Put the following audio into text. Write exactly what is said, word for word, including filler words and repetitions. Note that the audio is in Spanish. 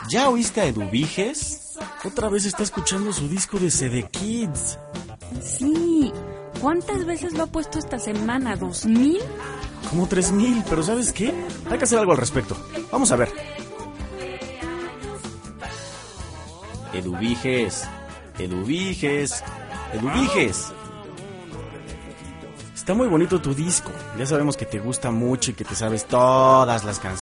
¿Ya oíste a Eduviges? Otra vez está escuchando su disco de C D Kids. Sí. ¿Cuántas veces lo ha puesto esta semana? ¿Dos mil? Como tres mil, pero ¿sabes qué? Hay que hacer algo al respecto. Vamos a ver. Eduviges, Eduviges, Eduviges. Está muy bonito tu disco. Ya sabemos que te gusta mucho y que te sabes todas las canciones.